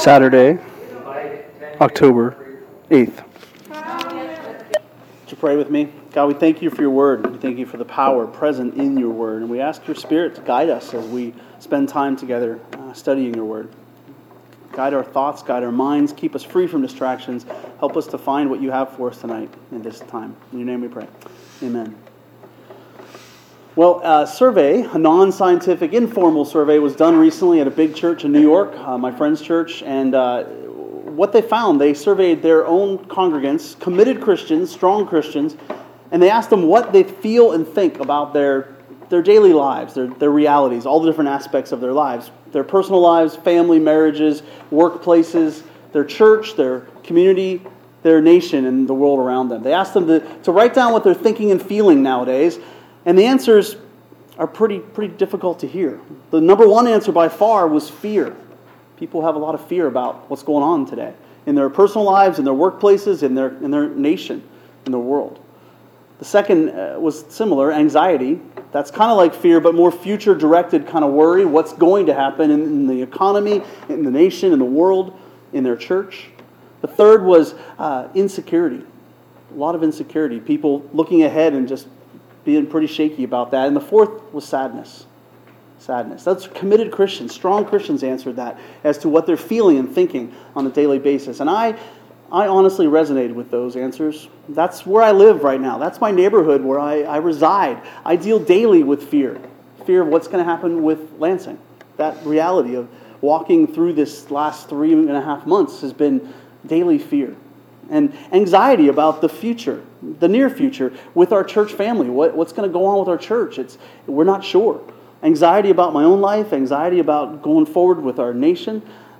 Saturday, October 8th. Would you pray with me? God, we thank you for your word. We thank you for the power present in your word. And we ask your Spirit to guide us as we spend time together studying your word. Guide our thoughts, guide our minds, keep us free from distractions. Help us to find what you have for us tonight in this time. In your name we pray. Amen. Well, a survey, a non-scientific, informal survey, was done recently at a big church in New York, my friend's church, and what they found, they surveyed their own congregants, committed Christians, strong Christians, and they asked them what they feel and think about their daily lives, their realities, all the different aspects of their lives, their personal lives, family, marriages, workplaces, their church, their community, their nation, and the world around them. They asked them to write down what they're thinking and feeling nowadays. And the answers are pretty difficult to hear. The number one answer by far was fear. People have a lot of fear about what's going on today in their personal lives, in their workplaces, in their nation, in their world. The second was similar, anxiety. That's kind of like fear, but more future-directed kind of worry. What's going to happen in the economy, in the nation, in the world, in their church. The third was insecurity. A lot of insecurity. People looking ahead and just being pretty shaky about that. And the fourth was sadness. Sadness. That's committed Christians, strong Christians answered that as to what they're feeling and thinking on a daily basis. And I honestly resonated with those answers. That's where I live right now. That's my neighborhood where I reside. I deal daily with fear. Fear of what's going to happen with Lansing. That reality of walking through this last 3.5 months has been daily fear. And anxiety about the future, the near future, with our church family. What's going to go on with our church? We're not sure. Anxiety about my own life, anxiety about going forward with our nation.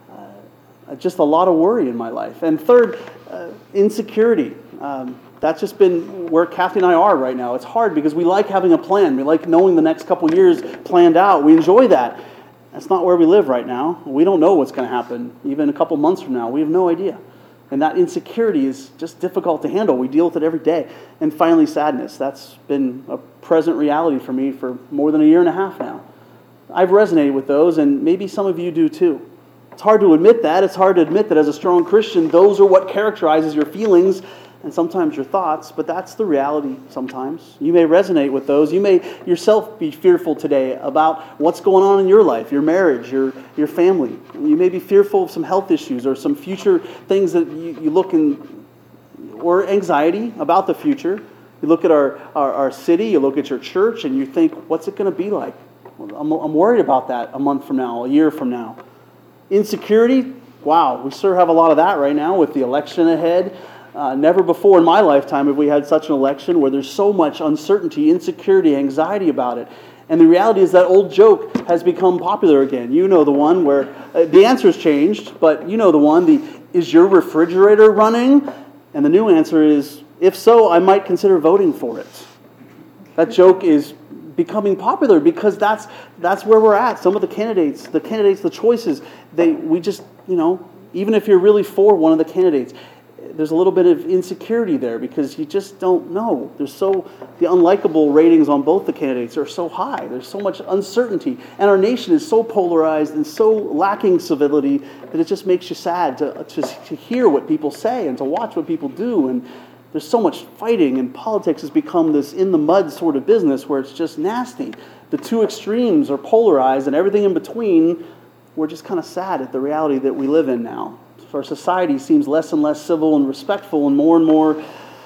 Just a lot of worry in my life. And third, insecurity. That's just been where Kathy and I are right now. It's hard because we like having a plan. We like knowing the next couple years planned out. We enjoy that. That's not where we live right now. We don't know what's going to happen even a couple months from now. We have no idea. And that insecurity is just difficult to handle. We deal with it every day. And finally, sadness. That's been a present reality for me for more than 1.5 years now. I've resonated with those, and maybe some of you do too. It's hard to admit that. It's hard to admit that as a strong Christian, those are what characterizes your feelings and sometimes your thoughts, but that's the reality sometimes. You may resonate with those. You may yourself be fearful today about what's going on in your life, your marriage, your family. You may be fearful of some health issues or some future things that you look in, or anxiety about the future. You look at our city, you look at your church, and you think, what's it going to be like? I'm worried about that a month from now, a year from now. Insecurity, wow, we sure have a lot of that right now with the election ahead. Never before in my lifetime have we had such an election where there's so much uncertainty, insecurity, anxiety about it. And the reality is that old joke has become popular again. You know the one where the answer's changed, but you know the one, is your refrigerator running? And the new answer is, if so, I might consider voting for it. That joke is becoming popular because that's where we're at. Some of the candidates, the choices, we just, even if you're really for one of the candidates, there's a little bit of insecurity there because you just don't know. The unlikable ratings on both the candidates are so high. There's so much uncertainty. And our nation is so polarized and so lacking civility that it just makes you sad to hear what people say and to watch what people do. And there's so much fighting, and politics has become this in-the-mud sort of business where it's just nasty. The two extremes are polarized, and everything in between, we're just kind of sad at the reality that we live in now. Our society seems less and less civil and respectful and more,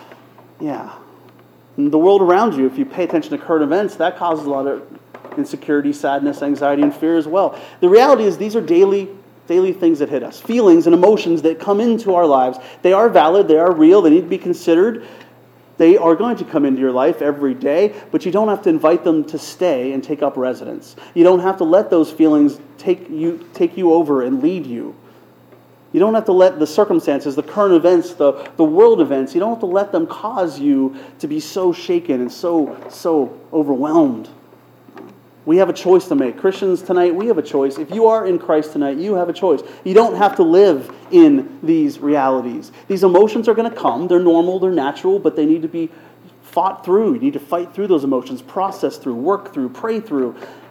And the world around you, if you pay attention to current events, that causes a lot of insecurity, sadness, anxiety, and fear as well. The reality is these are daily things that hit us. Feelings and emotions that come into our lives. They are valid, they are real, they need to be considered. They are going to come into your life every day, but you don't have to invite them to stay and take up residence. You don't have to let those feelings take you over and lead you. You don't have to let the circumstances, the current events, the world events, you don't have to let them cause you to be so shaken and so overwhelmed. We have a choice to make. Christians tonight, we have a choice. If you are in Christ tonight, you have a choice. You don't have to live in these realities. These emotions are going to come. They're normal, they're natural, but they need to be fought through. You need to fight through those emotions, process through, work through, pray through.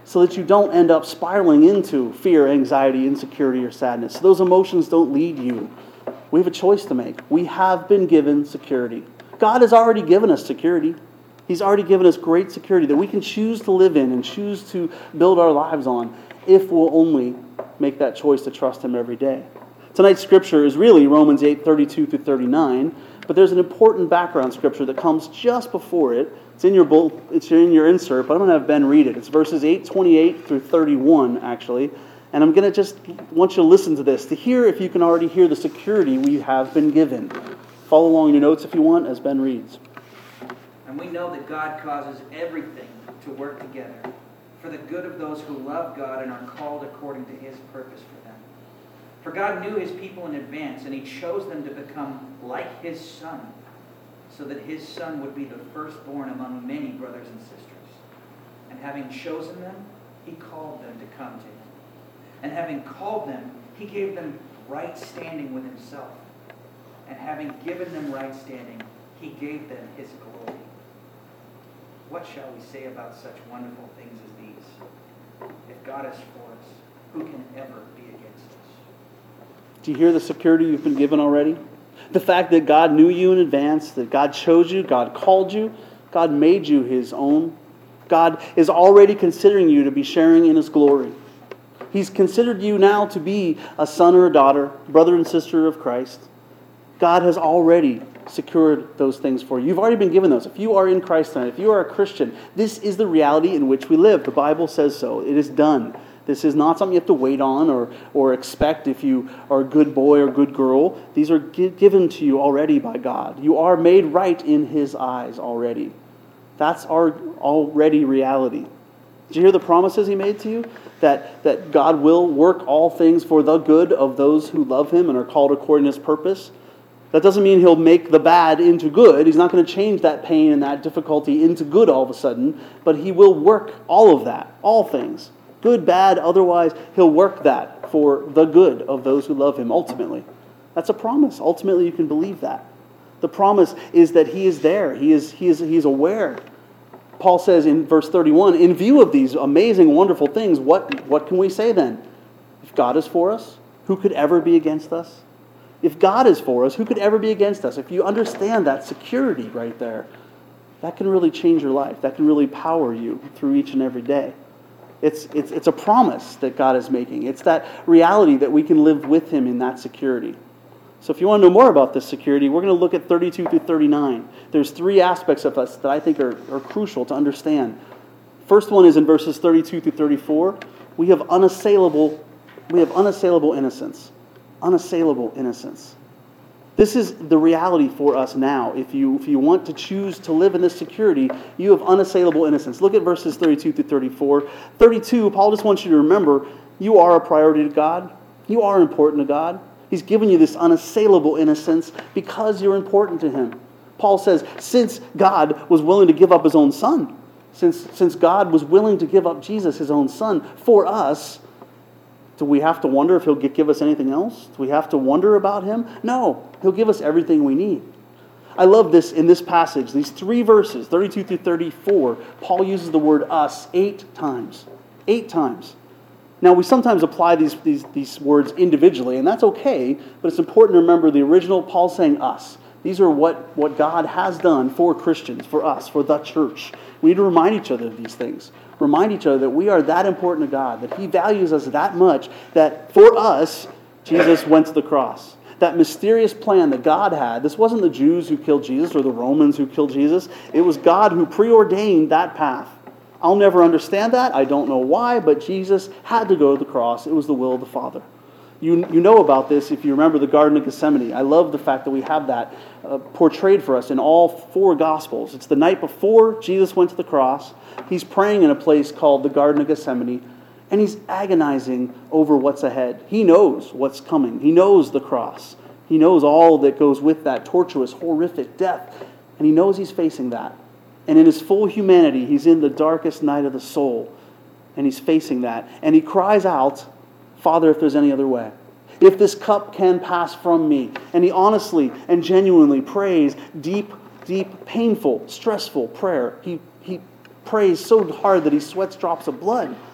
so that you don't end up spiraling into fear, anxiety, insecurity, or sadness. So those emotions don't lead you. We have a choice to make. We have been given security. God has already given us security. He's already given us great security that we can choose to live in and choose to build our lives on if we'll only make that choice to trust Him every day. Tonight's scripture is really Romans 8:32-39, but there's an important background scripture that comes just before it. It's in your insert, but I'm going to have Ben read it. It's verses 8:28-31, actually. And I'm going to just want you to listen to this, to hear if you can already hear the security we have been given. Follow along in your notes if you want, as Ben reads. And we know that God causes everything to work together for the good of those who love God and are called according to His purpose for them. For God knew His people in advance, and He chose them to become like His Son, so that His Son would be the firstborn among many brothers and sisters. And having chosen them, He called them to come to Him. And having called them, He gave them right standing with Himself. And having given them right standing, He gave them His glory. What shall we say about such wonderful things as these? If God is for us, who can ever be against us? Do you hear the security you've been given already? The fact that God knew you in advance, that God chose you, God called you, God made you His own. God is already considering you to be sharing in His glory. He's considered you now to be a son or a daughter, brother and sister of Christ. God has already secured those things for you. You've already been given those. If you are in Christ tonight, if you are a Christian, this is the reality in which we live. The Bible says so. It is done. This is not something you have to wait on or expect if you are a good boy or good girl. These are given to you already by God. You are made right in His eyes already. That's our already reality. Did you hear the promises He made to you? That God will work all things for the good of those who love Him and are called according to His purpose. That doesn't mean He'll make the bad into good. He's not going to change that pain and that difficulty into good all of a sudden. But He will work all of that, all things. Good, bad, otherwise, He'll work that for the good of those who love Him ultimately. That's a promise. Ultimately, you can believe that. The promise is that He is there. He is aware. Paul says in verse 31, in view of these amazing, wonderful things, what can we say then? If God is for us, who could ever be against us? If God is for us, who could ever be against us? If you understand that security right there, that can really change your life. That can really power you through each and every day. It's a promise that God is making. It's that reality that we can live with Him in that security. So if you want to know more about this security, we're going to look at 32-39. There's three aspects of us that I think are crucial to understand. First one is in verses 32-34. We have unassailable innocence. Unassailable innocence. This is the reality for us now. If you want to choose to live in this security, you have unassailable innocence. Look at verses 32-34. 32, Paul just wants you to remember, you are a priority to God. You are important to God. He's given you this unassailable innocence because you're important to Him. Paul says, since God was willing to give up His own Son, since God was willing to give up Jesus, His own Son, for us, do we have to wonder if He'll give us anything else? Do we have to wonder about Him? No, He'll give us everything we need. I love this in this passage, these three verses, 32-34, Paul uses the word us 8 times. 8 times. Now, we sometimes apply these words individually, and that's okay, but it's important to remember the original, Paul saying us. These are what God has done for Christians, for us, for the church. We need to remind each other of these things. Remind each other that we are that important to God, that He values us that much, that for us, Jesus went to the cross. That mysterious plan that God had, this wasn't the Jews who killed Jesus or the Romans who killed Jesus. It was God who preordained that path. I'll never understand that. I don't know why, but Jesus had to go to the cross. It was the will of the Father. You know about this if you remember the Garden of Gethsemane. I love the fact that we have that portrayed for us in all 4 Gospels. It's the night before Jesus went to the cross. He's praying in a place called the Garden of Gethsemane, and he's agonizing over what's ahead. He knows what's coming. He knows the cross. He knows all that goes with that tortuous, horrific death, and he knows he's facing that. And in His full humanity, He's in the darkest night of the soul, and He's facing that. And He cries out, Father, if there's any other way, if this cup can pass from me. And He honestly and genuinely prays deep, painful, stressful prayer. He prays so hard that he sweats drops of blood.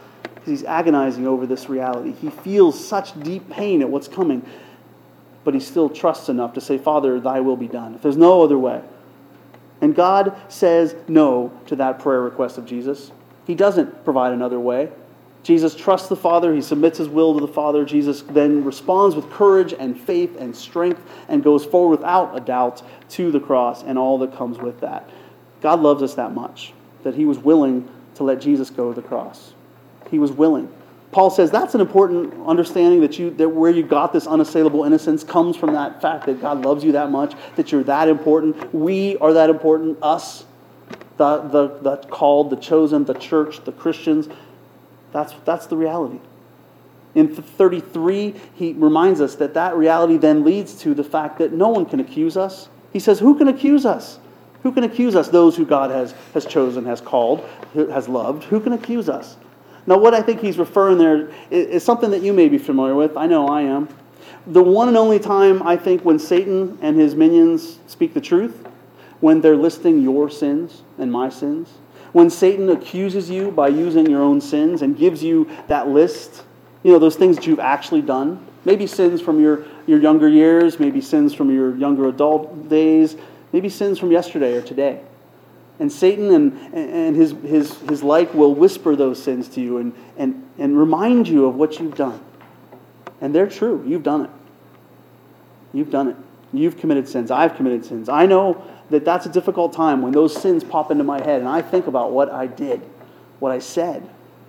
because he's agonizing over this reality. He feels such deep pain at what's coming, but he still trusts enough to say, Father, thy will be done. If there's no other way. And God says no to that prayer request of Jesus. He doesn't provide another way. Jesus trusts the Father. He submits his will to the Father. Jesus then responds with courage and faith and strength and goes forward without a doubt to the cross and all that comes with that. God loves us that much that he was willing to let Jesus go to the cross. He was willing. Paul says that's an important understanding that where you got this unassailable innocence comes from that fact that God loves you that much, that you're that important. We are that important. Us, the called, the chosen, the church, the Christians. That's the reality. In 33, he reminds us that reality then leads to the fact that no one can accuse us. He says, who can accuse us? Who can accuse us? Those who God has chosen, has called, has loved. Who can accuse us? Now, what I think he's referring there is something that you may be familiar with. I know I am. The one and only time, I think, when Satan and his minions speak the truth, when they're listing your sins and my sins, when Satan accuses you by using your own sins and gives you that list, those things that you've actually done, maybe sins from your younger years, maybe sins from your younger adult days, maybe sins from yesterday or today. And Satan and his like will whisper those sins to you and remind you of what you've done. And they're true. You've done it. You've done it. You've committed sins. I've committed sins. I know that that's a difficult time when those sins pop into my head and I think about what I did, what I said.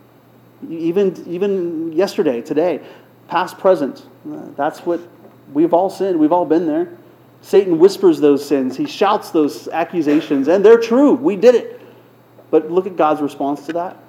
Even yesterday, today, past, present. That's what we've all sinned. We've all been there. Satan whispers those sins. He shouts those accusations, and they're true. We did it. But look at God's response to that.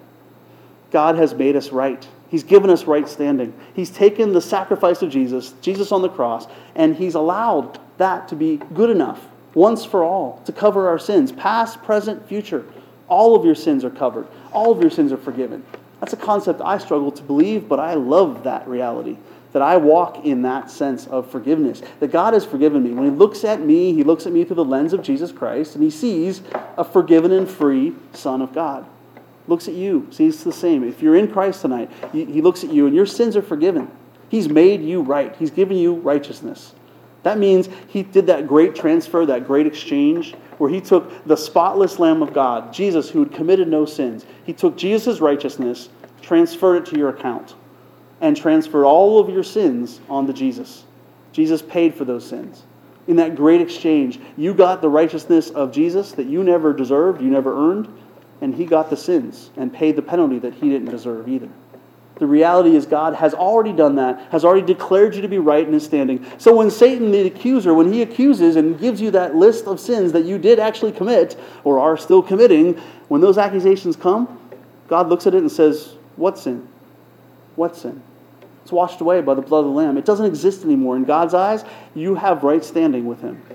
God has made us right. He's given us right standing. He's taken the sacrifice of Jesus on the cross, and he's allowed that to be good enough, once for all, to cover our sins, past, present, future. All of your sins are covered. All of your sins are forgiven. That's a concept I struggle to believe, but I love that reality. That I walk in that sense of forgiveness. That God has forgiven me. When he looks at me through the lens of Jesus Christ, and he sees a forgiven and free Son of God. Looks at you, sees the same. If you're in Christ tonight, he looks at you and your sins are forgiven. He's made you right. He's given you righteousness. That means he did that great transfer, that great exchange, where he took the spotless Lamb of God, Jesus, who had committed no sins. He took Jesus' righteousness, transferred it to your account, and transferred all of your sins onto Jesus. Jesus paid for those sins. In that great exchange, you got the righteousness of Jesus that you never deserved, you never earned, and he got the sins and paid the penalty that he didn't deserve either. The reality is God has already done that, has already declared you to be right in his standing. So when Satan, the accuser, when he accuses and gives you that list of sins that you did actually commit or are still committing, when those accusations come, God looks at it and says, what sin? What sin? It's washed away by the blood of the Lamb. It doesn't exist anymore. In God's eyes, you have right standing with him.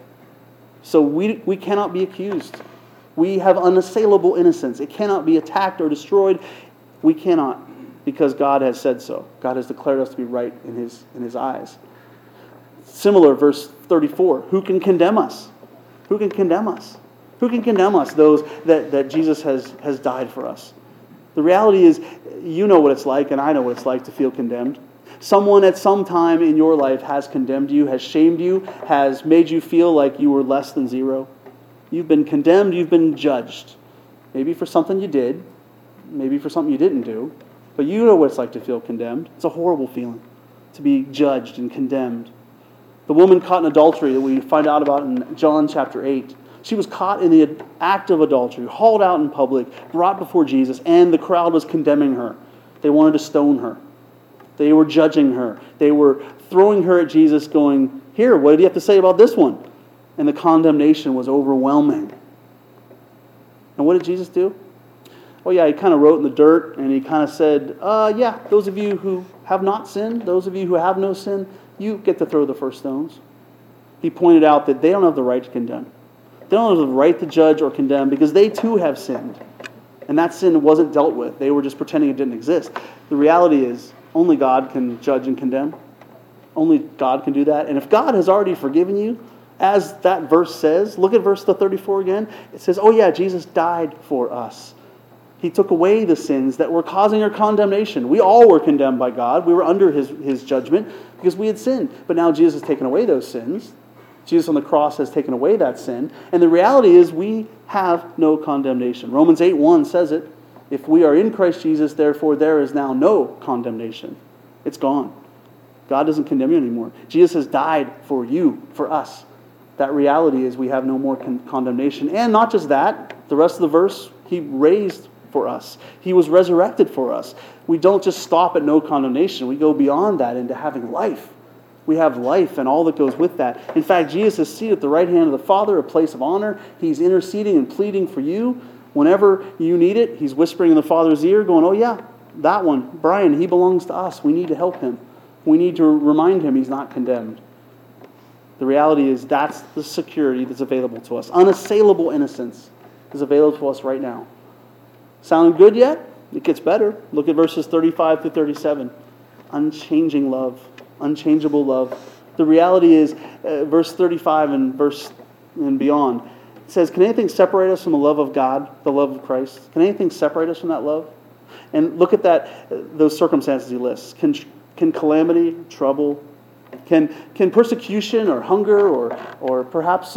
So we cannot be accused. We have unassailable innocence. It cannot be attacked or destroyed. We cannot, because God has said so. God has declared us to be right in his eyes. Similar, verse 34. Who can condemn us? Who can condemn us? Who can condemn us? Those that Jesus has died for us. The reality is, you know what it's like, and I know what it's like to feel condemned. Someone at some time in your life has condemned you, has shamed you, has made you feel like you were less than zero. You've been condemned, you've been judged. Maybe for something you did, maybe for something you didn't do, but you know what it's like to feel condemned. It's a horrible feeling to be judged and condemned. The woman caught in adultery that we find out about in John chapter 8. She was caught in the act of adultery, hauled out in public, brought before Jesus, and the crowd was condemning her. They wanted to stone her. They were judging her. They were throwing her at Jesus going, here, what did you have to say about this one? And the condemnation was overwhelming. And what did Jesus do? Oh yeah, he kind of wrote in the dirt and he kind of said, yeah, those of you who have not sinned, those of you who have no sin, you get to throw the first stones. He pointed out that they don't have the right to condemn. They don't have the right to judge or condemn because they too have sinned. And that sin wasn't dealt with. They were just pretending it didn't exist. The reality is, only God can judge and condemn. Only God can do that. And if God has already forgiven you, as that verse says, look at verse 34 again. It says, oh yeah, Jesus died for us. He took away the sins that were causing our condemnation. We all were condemned by God. We were under his judgment because we had sinned. But now Jesus has taken away those sins. Jesus on the cross has taken away that sin. And the reality is we have no condemnation. Romans 8:1 says it. If we are in Christ Jesus, therefore there is now no condemnation. It's gone. God doesn't condemn you anymore. Jesus has died for you, for us. That reality is we have no more condemnation. And not just that, the rest of the verse, he raised for us. He was resurrected for us. We don't just stop at no condemnation. We go beyond that into having life. We have life and all that goes with that. In fact, Jesus is seated at the right hand of the Father, a place of honor. He's interceding and pleading for you. Whenever you need it, he's whispering in the Father's ear, going, oh yeah, that one, Brian, he belongs to us. We need to help him. We need to remind him he's not condemned. The reality is that's the security that's available to us. Unassailable innocence is available to us right now. Sound good yet? It gets better. Look at verses 35 to 37. Unchanging love. Unchangeable love. The reality is, verse 35 and beyond, it says, can anything separate us from the love of God, the love of Christ? Can anything separate us from that love? And look at those circumstances he lists. Can calamity, trouble, can persecution or hunger or perhaps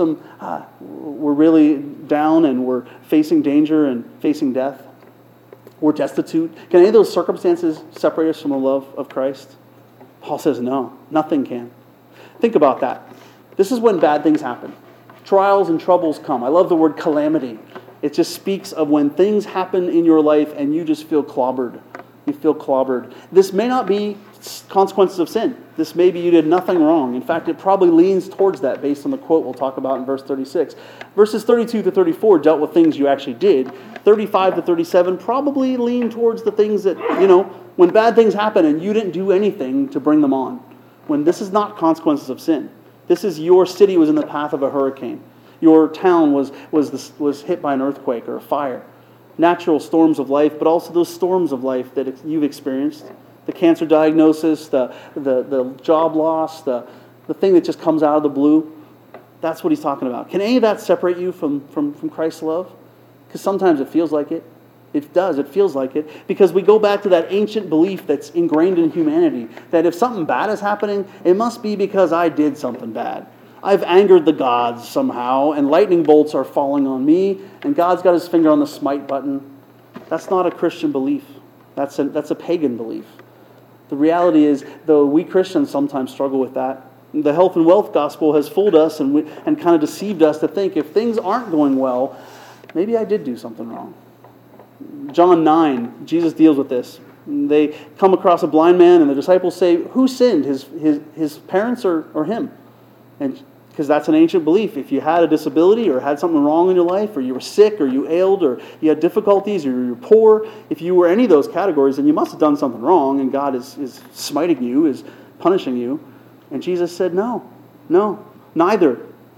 we're really down and we're facing danger and facing death? We're destitute. Can any of those circumstances separate us from the love of Christ? Paul says no, nothing can. Think about that. This is when bad things happen. Trials and troubles come. I love the word calamity. It just speaks of when things happen in your life and you just feel clobbered. You feel clobbered. This may not be consequences of sin. This may be you did nothing wrong. In fact, it probably leans towards that based on the quote we'll talk about in verse 36. Verses 32 to 34 dealt with things you actually did. 35 to 37 probably lean towards the things that, when bad things happen and you didn't do anything to bring them on. When this is not consequences of sin. This is your city was in the path of a hurricane. Your town was hit by an earthquake or a fire. Natural storms of life, but also those storms of life that you've experienced. The cancer diagnosis, the job loss, the thing that just comes out of the blue. That's what he's talking about. Can any of that separate you from Christ's love? Because sometimes it feels like it. It does. It feels like it. Because we go back to that ancient belief that's ingrained in humanity, that if something bad is happening, it must be because I did something bad. I've angered the gods somehow, and lightning bolts are falling on me, and God's got his finger on the smite button. That's not a Christian belief. That's a pagan belief. The reality is, though we Christians sometimes struggle with that, the health and wealth gospel has fooled us and kind of deceived us to think if things aren't going well, maybe I did do something wrong. John 9, Jesus deals with this. They come across a blind man and the disciples say, who sinned, his parents or him? And because that's an ancient belief. If you had a disability or had something wrong in your life, or you were sick, or you ailed, or you had difficulties, or you were poor, if you were any of those categories, then you must have done something wrong, and God is smiting you, is punishing you. And Jesus said, no, neither.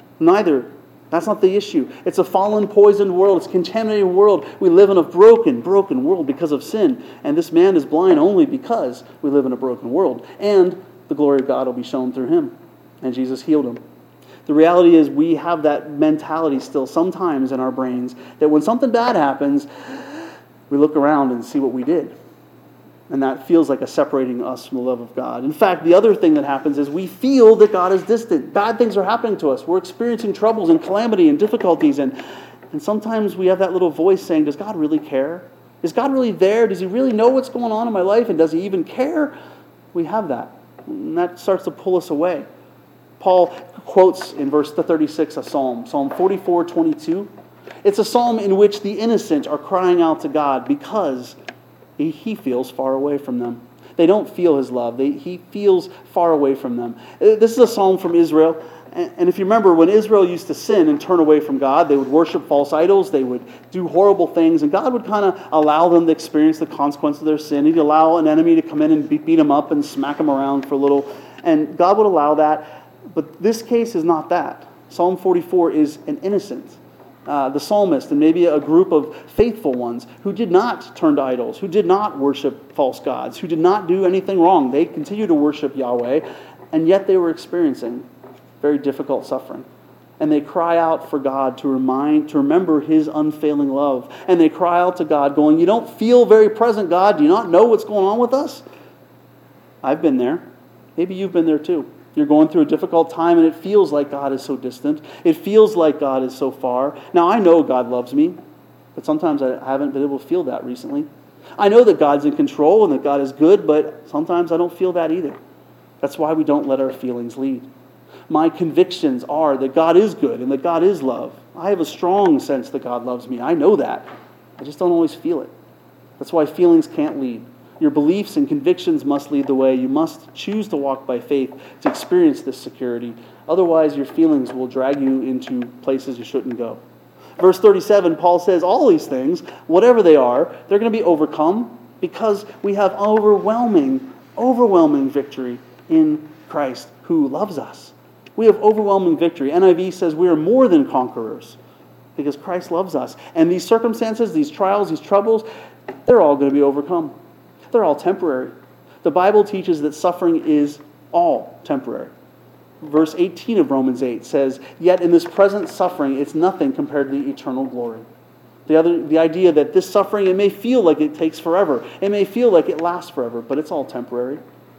That's not the issue. It's a fallen, poisoned world. It's a contaminated world. We live in a broken world because of sin. And this man is blind only because we live in a broken world. And the glory of God will be shown through him. And Jesus healed him. The reality is we have that mentality still sometimes in our brains that when something bad happens, we look around and see what we did. And that feels like a separating us from the love of God. In fact, the other thing that happens is we feel that God is distant. Bad things are happening to us. We're experiencing troubles and calamity and difficulties. And sometimes we have that little voice saying, does God really care? Is God really there? Does he really know what's going on in my life? And does he even care? We have that. And that starts to pull us away. Paul quotes in verse 36 a psalm, Psalm 44:22. It's a psalm in which the innocent are crying out to God because he feels far away from them. They don't feel his love. He feels far away from them. This is a psalm from Israel. And if you remember, when Israel used to sin and turn away from God, they would worship false idols. They would do horrible things. And God would kind of allow them to experience the consequence of their sin. He'd allow an enemy to come in and beat them up and smack them around for a little. And God would allow that. But this case is not that. Psalm 44 is an innocent. The psalmist and maybe a group of faithful ones who did not turn to idols, who did not worship false gods, who did not do anything wrong. They continued to worship Yahweh, and yet they were experiencing very difficult suffering. And they cry out for God to remember His unfailing love. And they cry out to God going, you don't feel very present, God. Do you not know what's going on with us? I've been there. Maybe you've been there too. You're going through a difficult time and it feels like God is so distant. It feels like God is so far. Now, I know God loves me, but sometimes I haven't been able to feel that recently. I know that God's in control and that God is good, but sometimes I don't feel that either. That's why we don't let our feelings lead. My convictions are that God is good and that God is love. I have a strong sense that God loves me. I know that. I just don't always feel it. That's why feelings can't lead. Your beliefs and convictions must lead the way. You must choose to walk by faith to experience this security. Otherwise, your feelings will drag you into places you shouldn't go. Verse 37, Paul says all these things, whatever they are, they're going to be overcome because we have overwhelming victory in Christ who loves us. We have overwhelming victory. NIV says we are more than conquerors because Christ loves us. And these circumstances, these trials, these troubles, they're all going to be overcome. They're all temporary. The Bible teaches that suffering is all temporary. Verse 18 of Romans 8 says, yet in this present suffering, it's nothing compared to the eternal glory. The idea that this suffering, it may feel like it takes forever. It may feel like it lasts forever, but it's all temporary.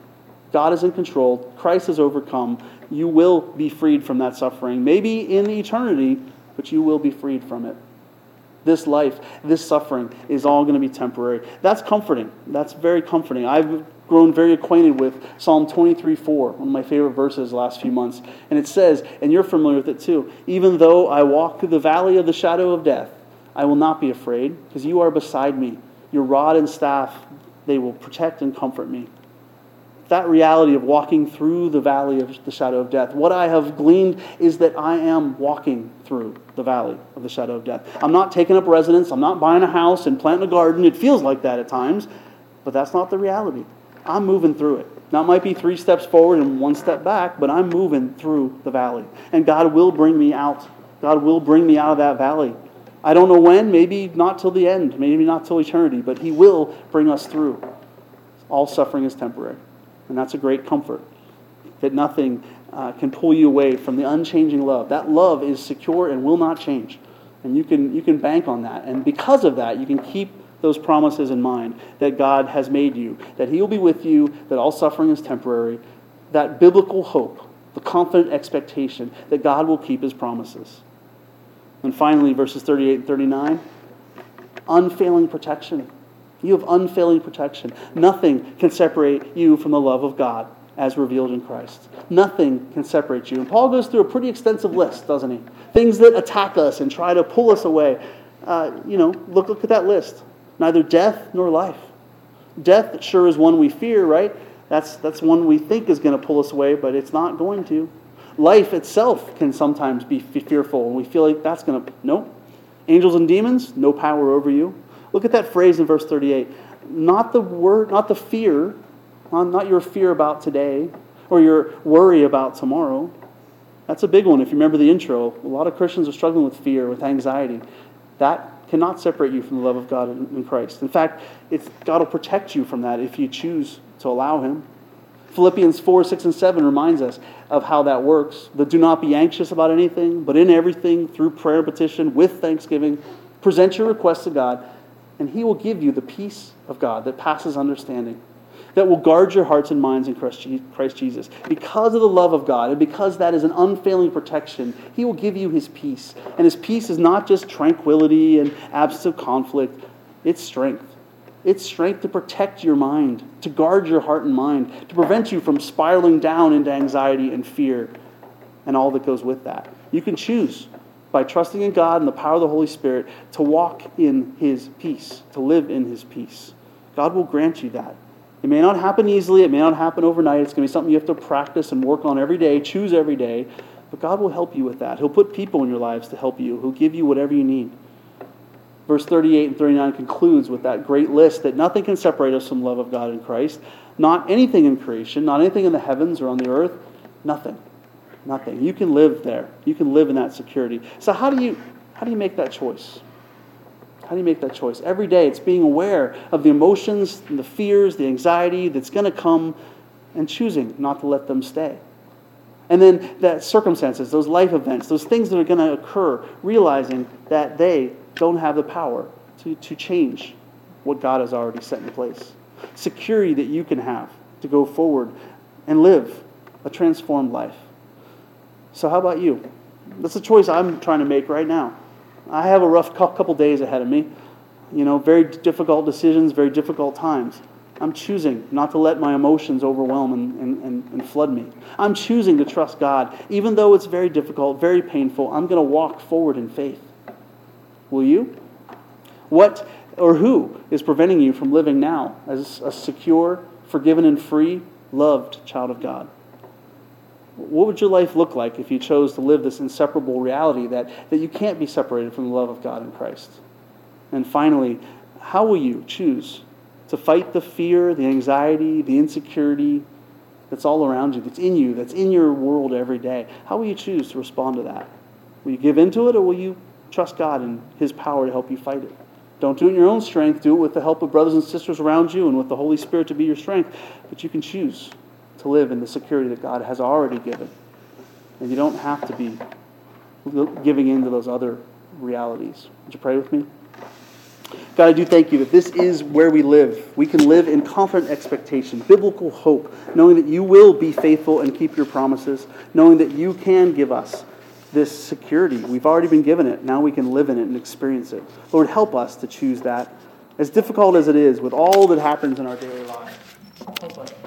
God is in control. Christ has overcome. You will be freed from that suffering. Maybe in eternity, but you will be freed from it. This life, this suffering is all going to be temporary. That's comforting. That's very comforting. I've grown very acquainted with Psalm 23:4, one of my favorite verses the last few months. And it says, and you're familiar with it too, even though I walk through the valley of the shadow of death, I will not be afraid because you are beside me. Your rod and staff, they will protect and comfort me. That reality of walking through the valley of the shadow of death, what I have gleaned is that I am walking through the valley of the shadow of death. I'm not taking up residence. I'm not buying a house and planting a garden. It feels like that at times, but that's not the reality. I'm moving through it. Now, it might be 3 steps forward and 1 step back, but I'm moving through the valley. And God will bring me out. God will bring me out of that valley. I don't know when, maybe not till the end, maybe not till eternity, but He will bring us through. All suffering is temporary. And that's a great comfort, that nothing can pull you away from the unchanging love. That love is secure and will not change. And you can bank on that. And because of that, you can keep those promises in mind that God has made you, that He will be with you, that all suffering is temporary, that biblical hope, the confident expectation that God will keep His promises. And finally, verses 38 and 39, unfailing protection. You have unfailing protection. Nothing can separate you from the love of God as revealed in Christ. Nothing can separate you. And Paul goes through a pretty extensive list, doesn't he? Things that attack us and try to pull us away. Look at that list. Neither death nor life. Death sure is one we fear, right? That's one we think is going to pull us away, but it's not going to. Life itself can sometimes be fearful, and we feel like that's going to... No. Angels and demons, no power over you. Look at that phrase in verse 38. Not the fear, not your fear about today or your worry about tomorrow. That's a big one. If you remember the intro, a lot of Christians are struggling with fear, with anxiety. That cannot separate you from the love of God in Christ. In fact, God will protect you from that if you choose to allow Him. Philippians 4, 6, and 7 reminds us of how that works. That do not be anxious about anything, but in everything, through prayer and petition, with thanksgiving, present your requests to God, and He will give you the peace of God that passes understanding, that will guard your hearts and minds in Christ Jesus. Because of the love of God, and because that is an unfailing protection, He will give you His peace. And His peace is not just tranquility and absence of conflict. It's strength. It's strength to protect your mind, to guard your heart and mind, to prevent you from spiraling down into anxiety and fear and all that goes with that. You can choose, by trusting in God and the power of the Holy Spirit, to walk in His peace, to live in His peace. God will grant you that. It may not happen easily. It may not happen overnight. It's going to be something you have to practice and work on every day, choose every day. But God will help you with that. He'll put people in your lives to help you. He'll give you whatever you need. Verse 38 and 39 concludes with that great list that nothing can separate us from the love of God in Christ. Not anything in creation, not anything in the heavens or on the earth. Nothing. Nothing. You can live there. You can live in that security. So how do you make that choice? How do you make that choice? Every day it's being aware of the emotions, and the fears, the anxiety that's going to come and choosing not to let them stay. And then that circumstances, those life events, those things that are going to occur, realizing that they don't have the power to change what God has already set in place. Security that you can have to go forward and live a transformed life. So how about you? That's a choice I'm trying to make right now. I have a rough couple days ahead of me. Very difficult decisions, very difficult times. I'm choosing not to let my emotions overwhelm and flood me. I'm choosing to trust God. Even though it's very difficult, very painful, I'm going to walk forward in faith. Will you? What or who is preventing you from living now as a secure, forgiven and free, loved child of God? What would your life look like if you chose to live this inseparable reality that you can't be separated from the love of God in Christ? And finally, how will you choose to fight the fear, the anxiety, the insecurity that's all around you, that's in you, that's in your world every day? How will you choose to respond to that? Will you give into it, or will you trust God and His power to help you fight it? Don't do it in your own strength. Do it with the help of brothers and sisters around you and with the Holy Spirit to be your strength. But you can choose to live in the security that God has already given. And you don't have to be giving in to those other realities. Would you pray with me? God, I do thank you that this is where we live. We can live in confident expectation, biblical hope, knowing that you will be faithful and keep your promises, knowing that you can give us this security. We've already been given it. Now we can live in it and experience it. Lord, help us to choose that, as difficult as it is with all that happens in our daily lives. Help us.